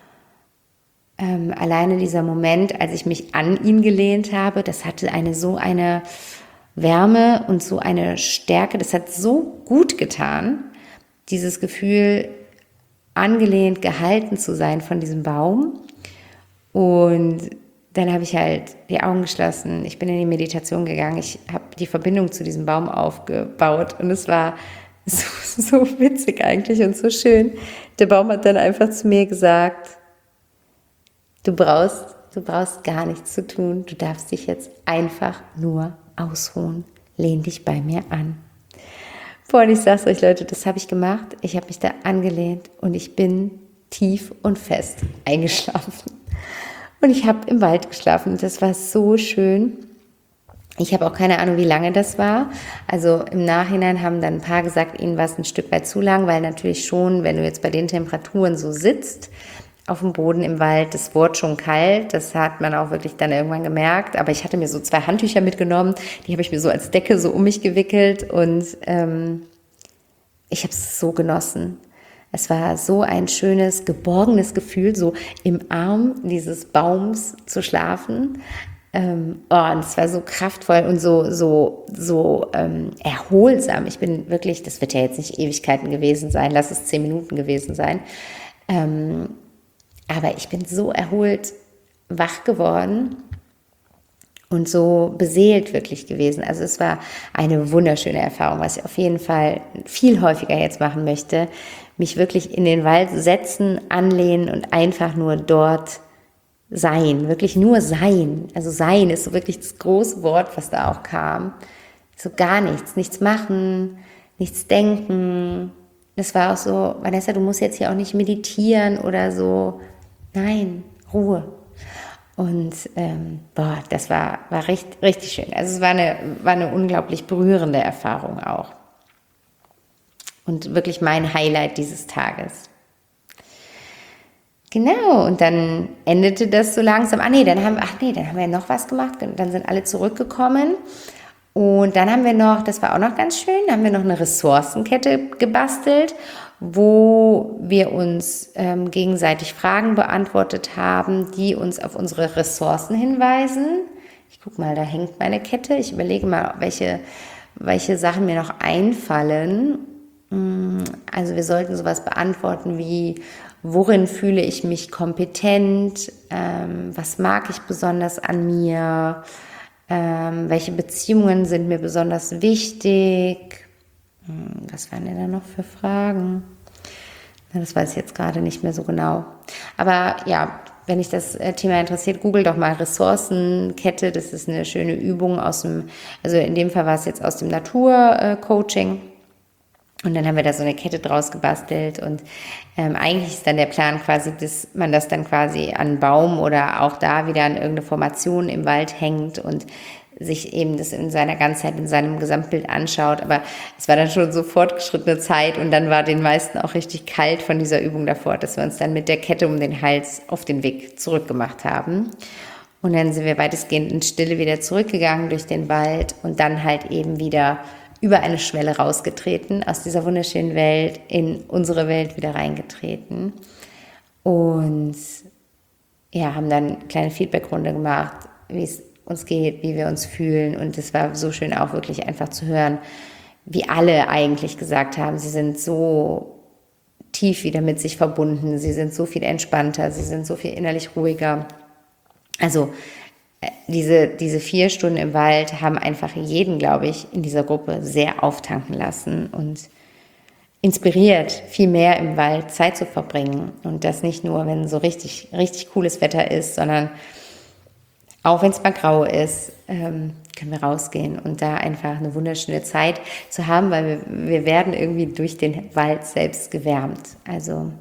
Speaker 1: Alleine dieser Moment, als ich mich an ihn gelehnt habe, das hatte so eine Wärme und so eine Stärke, das hat so gut getan, dieses Gefühl, angelehnt, gehalten zu sein von diesem Baum. Und dann habe ich halt die Augen geschlossen, ich bin in die Meditation gegangen, ich habe die Verbindung zu diesem Baum aufgebaut, und es war so witzig eigentlich und so schön. Der Baum hat dann einfach zu mir gesagt: Du brauchst gar nichts zu tun. Du darfst dich jetzt einfach nur ausruhen. Lehn dich bei mir an. Und ich sag's euch, Leute, das habe ich gemacht. Ich habe mich da angelehnt und ich bin tief und fest eingeschlafen. Und ich habe im Wald geschlafen. Das war so schön. Ich habe auch keine Ahnung, wie lange das war. Also im Nachhinein haben dann ein paar gesagt, ihnen war es ein Stück weit zu lang, weil natürlich schon, wenn du jetzt bei den Temperaturen so sitzt, auf dem Boden im Wald, das wurde schon kalt, das hat man auch wirklich dann irgendwann gemerkt, aber ich hatte mir so 2 Handtücher mitgenommen, die habe ich mir so als Decke so um mich gewickelt, und ich habe es so genossen. Es war so ein schönes, geborgenes Gefühl, so im Arm dieses Baums zu schlafen. Und es war so kraftvoll und so erholsam. Ich bin wirklich, das wird ja jetzt nicht Ewigkeiten gewesen sein, lass es 10 Minuten gewesen sein. Aber ich bin so erholt wach geworden und so beseelt wirklich gewesen. Also es war eine wunderschöne Erfahrung, was ich auf jeden Fall viel häufiger jetzt machen möchte. Mich wirklich in den Wald setzen, anlehnen und einfach nur dort sein. Wirklich nur sein. Also sein ist so wirklich das große Wort, was da auch kam. So gar nichts. Nichts machen, nichts denken. Das war auch so: Vanessa, du musst jetzt hier auch nicht meditieren oder so. Nein, Ruhe. Und das war richtig schön. Also es war eine unglaublich berührende Erfahrung auch. und wirklich mein Highlight dieses Tages. Genau, und dann endete das so langsam. Dann haben wir noch was gemacht. Und dann sind alle zurückgekommen. Und dann haben wir noch, das war auch noch ganz schön, haben wir noch eine Ressourcenkette gebastelt, wo wir uns gegenseitig Fragen beantwortet haben, die uns auf unsere Ressourcen hinweisen. Ich gucke mal, da hängt meine Kette. Ich überlege mal, welche Sachen mir noch einfallen. Also wir sollten sowas beantworten wie, worin fühle ich mich kompetent, was mag ich besonders an mir, welche Beziehungen sind mir besonders wichtig, was waren denn da noch für Fragen? Das weiß ich jetzt gerade nicht mehr so genau. Aber ja, wenn dich das Thema interessiert, google doch mal Ressourcenkette. Das ist eine schöne Übung also in dem Fall war es jetzt aus dem Naturcoaching. Und dann haben wir da so eine Kette draus gebastelt und eigentlich ist dann der Plan quasi, dass man das dann quasi an einen Baum oder auch da wieder an irgendeine Formation im Wald hängt und sich eben das in seiner Ganzheit, in seinem Gesamtbild anschaut. Aber es war dann schon so fortgeschrittene Zeit und dann war den meisten auch richtig kalt von dieser Übung davor, dass wir uns dann mit der Kette um den Hals auf den Weg zurückgemacht haben. Und dann sind wir weitestgehend in Stille wieder zurückgegangen durch den Wald und dann halt eben wieder über eine Schwelle rausgetreten, aus dieser wunderschönen Welt in unsere Welt wieder reingetreten und ja, haben dann eine kleine Feedbackrunde gemacht, wie es uns geht, wie wir uns fühlen und es war so schön auch wirklich einfach zu hören, wie alle eigentlich gesagt haben, sie sind so tief wieder mit sich verbunden, sie sind so viel entspannter, sie sind so viel innerlich ruhiger. Also diese 4 Stunden im Wald haben einfach jeden, glaube ich, in dieser Gruppe sehr auftanken lassen und inspiriert, viel mehr im Wald Zeit zu verbringen. Und das nicht nur, wenn so richtig, richtig cooles Wetter ist, sondern auch wenn es mal grau ist, können wir rausgehen und da einfach eine wunderschöne Zeit zu haben, weil wir werden irgendwie durch den Wald selbst gewärmt. Also,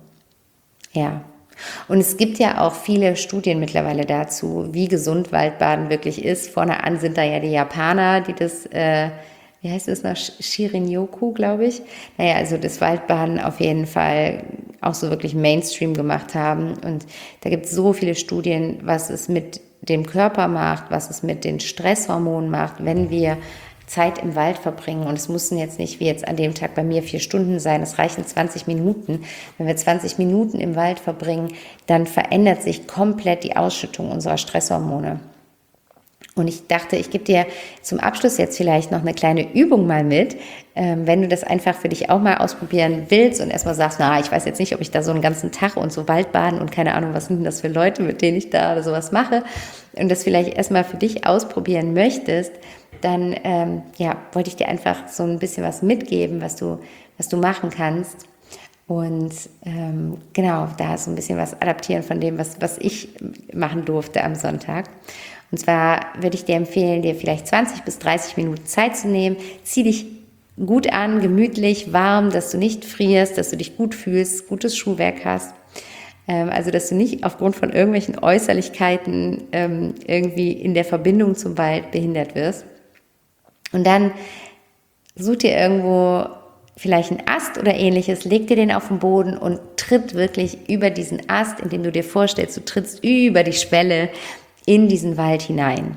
Speaker 1: ja. Und es gibt ja auch viele Studien mittlerweile dazu, wie gesund Waldbaden wirklich ist. Vorne an sind da ja die Japaner, die das, wie heißt das noch, Shirin-yoku, glaube ich. Naja, also das Waldbaden auf jeden Fall auch so wirklich Mainstream gemacht haben. Und da gibt es so viele Studien, was es mit dem Körper macht, was es mit den Stresshormonen macht, wenn wir Zeit im Wald verbringen. Und es mussten jetzt nicht wie jetzt an dem Tag bei mir 4 Stunden sein, es reichen 20 Minuten. Wenn wir 20 Minuten im Wald verbringen, dann verändert sich komplett die Ausschüttung unserer Stresshormone. Und ich dachte, ich gebe dir zum Abschluss jetzt vielleicht noch eine kleine Übung mal mit, wenn du das einfach für dich auch mal ausprobieren willst und erstmal sagst, ich weiß jetzt nicht, ob ich da so einen ganzen Tag und so Waldbaden und keine Ahnung, was sind denn das für Leute, mit denen ich da oder sowas mache und das vielleicht erstmal für dich ausprobieren möchtest, dann wollte ich dir einfach so ein bisschen was mitgeben, was du machen kannst. Und genau, da so ein bisschen was adaptieren von dem, was ich machen durfte am Sonntag. Und zwar würde ich dir empfehlen, dir vielleicht 20 bis 30 Minuten Zeit zu nehmen. Zieh dich gut an, gemütlich, warm, dass du nicht frierst, dass du dich gut fühlst, gutes Schuhwerk hast. Also, dass du nicht aufgrund von irgendwelchen Äußerlichkeiten irgendwie in der Verbindung zum Wald behindert wirst. Und dann such dir irgendwo vielleicht einen Ast oder ähnliches, leg dir den auf den Boden und tritt wirklich über diesen Ast, indem du dir vorstellst, du trittst über die Schwelle in diesen Wald hinein.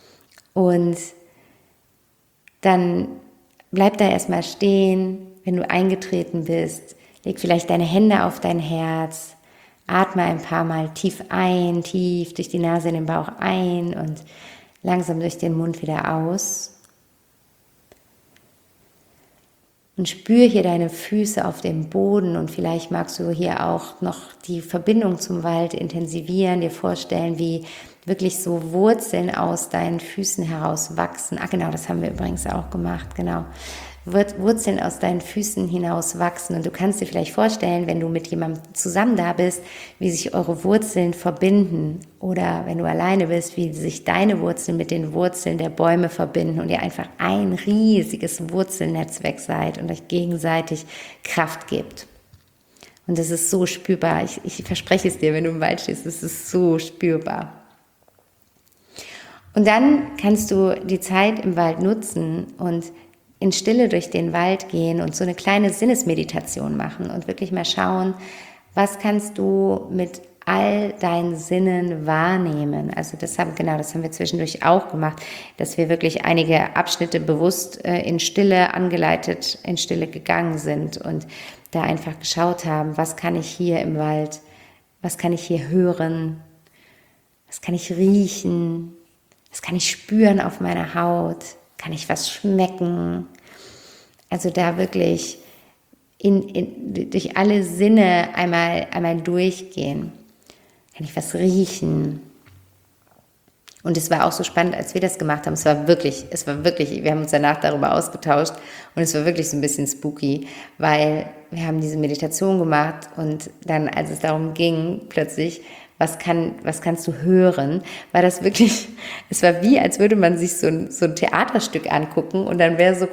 Speaker 1: Und dann bleib da erstmal stehen, wenn du eingetreten bist, leg vielleicht deine Hände auf dein Herz, atme ein paar Mal tief ein, tief durch die Nase in den Bauch ein und langsam durch den Mund wieder aus. Und spür hier deine Füße auf dem Boden und vielleicht magst du hier auch noch die Verbindung zum Wald intensivieren, dir vorstellen, wie wirklich so Wurzeln aus deinen Füßen heraus wachsen. Genau, das haben wir übrigens auch gemacht, genau. Wurzeln aus deinen Füßen hinaus wachsen und du kannst dir vielleicht vorstellen, wenn du mit jemandem zusammen da bist, wie sich eure Wurzeln verbinden oder wenn du alleine bist, wie sich deine Wurzeln mit den Wurzeln der Bäume verbinden und ihr einfach ein riesiges Wurzelnetzwerk seid und euch gegenseitig Kraft gebt. Und das ist so spürbar. Ich verspreche es dir, wenn du im Wald stehst, es ist so spürbar. Und dann kannst du die Zeit im Wald nutzen und in Stille durch den Wald gehen und so eine kleine Sinnesmeditation machen und wirklich mal schauen, was kannst du mit all deinen Sinnen wahrnehmen. Also das haben wir zwischendurch auch gemacht, dass wir wirklich einige Abschnitte bewusst in Stille angeleitet, in Stille gegangen sind und da einfach geschaut haben, was kann ich hier im Wald, was kann ich hier hören, was kann ich riechen, was kann ich spüren auf meiner Haut, kann ich was schmecken. Also da wirklich durch alle Sinne einmal durchgehen. Kann ich was riechen? Und es war auch so spannend, als wir das gemacht haben. Es war wirklich, wir haben uns danach darüber ausgetauscht und es war wirklich so ein bisschen spooky, weil wir haben diese Meditation gemacht und dann, als es darum ging, plötzlich, was kannst du hören, war das wirklich, es war wie, als würde man sich so ein Theaterstück angucken und dann wäre so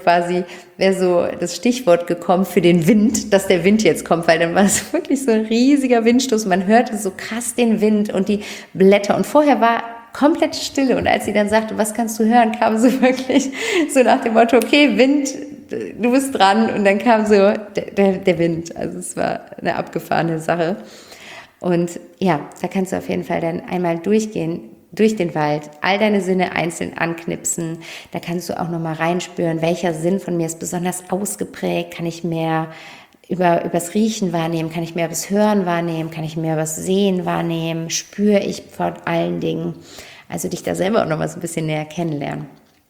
Speaker 1: das Stichwort gekommen für den Wind, dass der Wind jetzt kommt, weil dann war es wirklich so ein riesiger Windstoß und man hörte so krass den Wind und die Blätter und vorher war komplett Stille und als sie dann sagte, was kannst du hören, kam so wirklich so nach dem Motto, okay, Wind, du bist dran und dann kam so der Wind, also es war eine abgefahrene Sache. Und ja, da kannst du auf jeden Fall dann einmal durchgehen, durch den Wald, all deine Sinne einzeln anknipsen. Da kannst du auch nochmal reinspüren, welcher Sinn von mir ist besonders ausgeprägt. Kann ich mehr übers Riechen wahrnehmen? Kann ich mehr übers Hören wahrnehmen? Kann ich mehr übers Sehen wahrnehmen? Spüre ich vor allen Dingen? Also dich da selber auch nochmal so ein bisschen näher kennenlernen.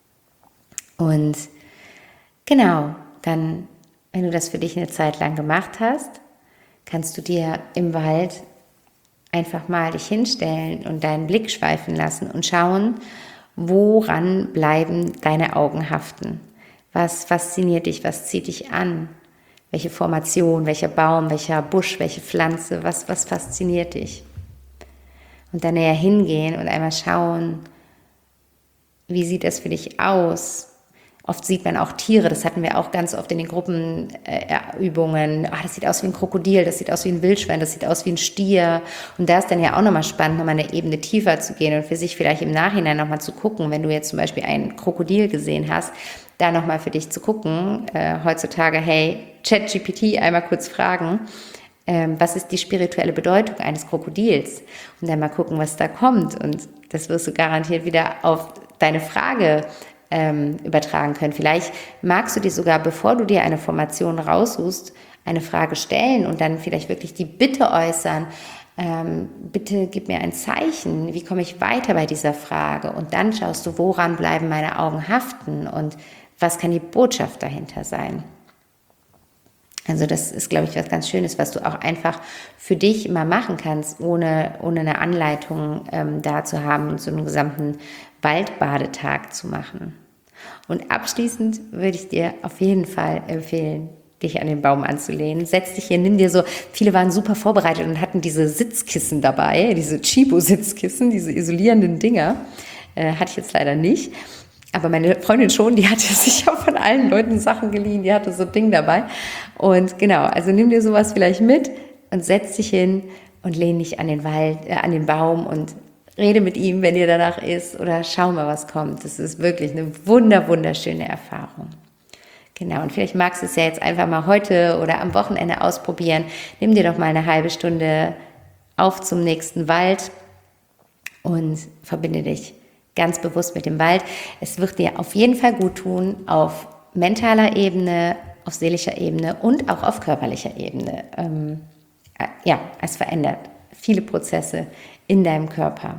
Speaker 1: Und genau, dann, wenn du das für dich eine Zeit lang gemacht hast, kannst du dir im Wald einfach mal dich hinstellen und deinen Blick schweifen lassen und schauen, woran bleiben deine Augen haften. Was fasziniert dich, was zieht dich an? Welche Formation, welcher Baum, welcher Busch, welche Pflanze, was fasziniert dich? Und dann näher hingehen und einmal schauen, wie sieht das für dich aus? Oft sieht man auch Tiere, das hatten wir auch ganz oft in den Gruppenübungen. Das sieht aus wie ein Krokodil, das sieht aus wie ein Wildschwein, das sieht aus wie ein Stier. Und da ist dann ja auch nochmal spannend, nochmal eine Ebene tiefer zu gehen und für sich vielleicht im Nachhinein nochmal zu gucken, wenn du jetzt zum Beispiel ein Krokodil gesehen hast, da nochmal für dich zu gucken. Heutzutage, hey, ChatGPT einmal kurz fragen, was ist die spirituelle Bedeutung eines Krokodils? Und dann mal gucken, was da kommt. Und das wirst du garantiert wieder auf deine Frage übertragen können. Vielleicht magst du dir sogar, bevor du dir eine Formation raussuchst, eine Frage stellen und dann vielleicht wirklich die Bitte äußern, bitte gib mir ein Zeichen, wie komme ich weiter bei dieser Frage? Und dann schaust du, woran bleiben meine Augen haften und was kann die Botschaft dahinter sein? Also das ist, glaube ich, was ganz Schönes, was du auch einfach für dich immer machen kannst, ohne eine Anleitung da zu haben und so einen gesamten Waldbadetag zu machen. Und abschließend würde ich dir auf jeden Fall empfehlen, dich an den Baum anzulehnen. Setz dich hier, nimm dir so, viele waren super vorbereitet und hatten diese Sitzkissen dabei, diese Chibo-Sitzkissen, diese isolierenden Dinger. Hatte ich jetzt leider nicht. Aber meine Freundin schon, die hatte sich auch von allen Leuten Sachen geliehen, die hatte so ein Ding dabei. Und genau, also nimm dir sowas vielleicht mit und setz dich hin und lehn dich an den Baum und rede mit ihm, wenn dir danach ist, oder schau mal, was kommt. Das ist wirklich eine wunderschöne Erfahrung. Genau, und vielleicht magst du es ja jetzt einfach mal heute oder am Wochenende ausprobieren. Nimm dir doch mal eine halbe Stunde auf zum nächsten Wald und verbinde dich ganz bewusst mit dem Wald. Es wird dir auf jeden Fall gut tun, auf mentaler Ebene, auf seelischer Ebene und auch auf körperlicher Ebene. Es verändert viele Prozesse in deinem Körper.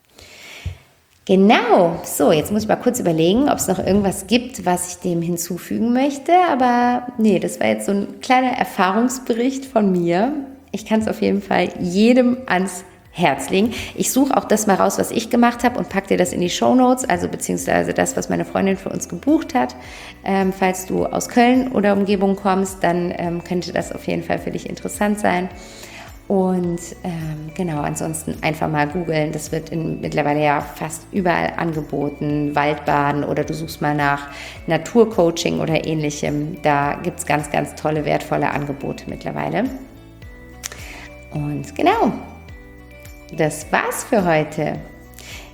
Speaker 1: Genau, so, jetzt muss ich mal kurz überlegen, ob es noch irgendwas gibt, was ich dem hinzufügen möchte, aber nee, das war jetzt so ein kleiner Erfahrungsbericht von mir. Ich kann es auf jeden Fall jedem ans Herz legen. Ich suche auch das mal raus, was ich gemacht habe und packe dir das in die Shownotes, also beziehungsweise das, was meine Freundin für uns gebucht hat. Falls du aus Köln oder Umgebung kommst, dann könnte das auf jeden Fall für dich interessant sein. Und genau, ansonsten einfach mal googeln. Das wird mittlerweile ja fast überall angeboten. Waldbaden oder du suchst mal nach Naturcoaching oder ähnlichem. Da gibt es ganz, ganz tolle, wertvolle Angebote mittlerweile. Und genau, das war's für heute.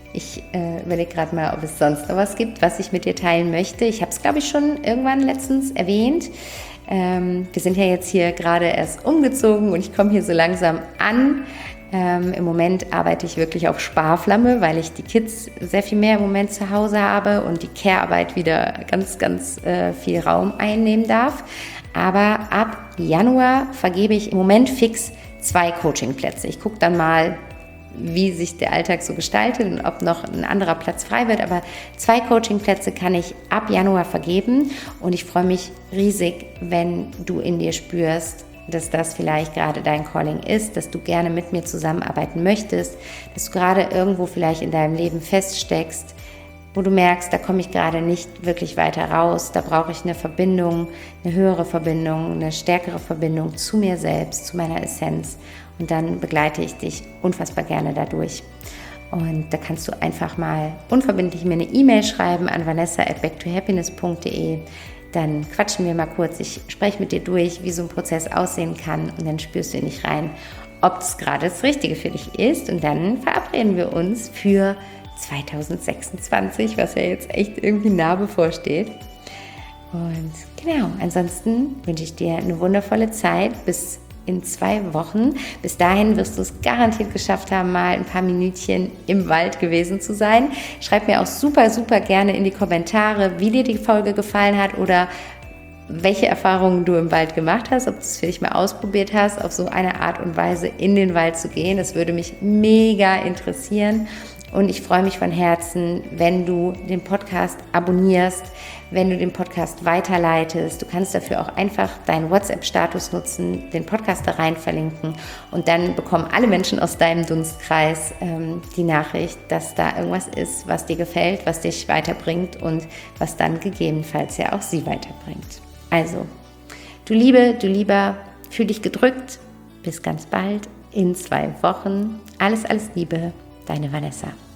Speaker 1: Ich überlege gerade mal, ob es sonst noch was gibt, was ich mit dir teilen möchte. Ich habe es, glaube ich, schon irgendwann letztens erwähnt. Wir sind ja jetzt hier gerade erst umgezogen und ich komme hier so langsam an. Im Moment arbeite ich wirklich auf Sparflamme, weil ich die Kids sehr viel mehr im Moment zu Hause habe und die Care-Arbeit wieder ganz, ganz viel Raum einnehmen darf. Aber ab Januar vergebe ich im Moment fix 2 Coachingplätze. Ich gucke dann mal, wie sich der Alltag so gestaltet und ob noch ein anderer Platz frei wird. Aber 2 Coachingplätze kann ich ab Januar vergeben und ich freue mich riesig, wenn du in dir spürst, dass das vielleicht gerade dein Calling ist, dass du gerne mit mir zusammenarbeiten möchtest, dass du gerade irgendwo vielleicht in deinem Leben feststeckst, wo du merkst, da komme ich gerade nicht wirklich weiter raus, da brauche ich eine Verbindung, eine höhere Verbindung, eine stärkere Verbindung zu mir selbst, zu meiner Essenz. Und dann begleite ich dich unfassbar gerne dadurch. Und da kannst du einfach mal unverbindlich mir eine E-Mail schreiben an vanessa@backtohappiness.de. Dann quatschen wir mal kurz. Ich spreche mit dir durch, wie so ein Prozess aussehen kann. Und dann spürst du in dich rein, ob es gerade das Richtige für dich ist. Und dann verabreden wir uns für 2026, was ja jetzt echt irgendwie nah bevorsteht. Und genau, ansonsten wünsche ich dir eine wundervolle Zeit bis in 2 Wochen. Bis dahin wirst du es garantiert geschafft haben, mal ein paar Minütchen im Wald gewesen zu sein. Schreib mir auch super, super gerne in die Kommentare, wie dir die Folge gefallen hat oder welche Erfahrungen du im Wald gemacht hast, ob du es für dich mal ausprobiert hast, auf so eine Art und Weise in den Wald zu gehen. Das würde mich mega interessieren. Und ich freue mich von Herzen, wenn du den Podcast abonnierst, wenn du den Podcast weiterleitest. Du kannst dafür auch einfach deinen WhatsApp-Status nutzen, den Podcast da rein verlinken und dann bekommen alle Menschen aus deinem Dunstkreis die Nachricht, dass da irgendwas ist, was dir gefällt, was dich weiterbringt und was dann gegebenenfalls ja auch sie weiterbringt. Also, du Liebe, du Lieber, fühl dich gedrückt. Bis ganz bald in 2 Wochen. Alles, alles Liebe. Deine Vanessa.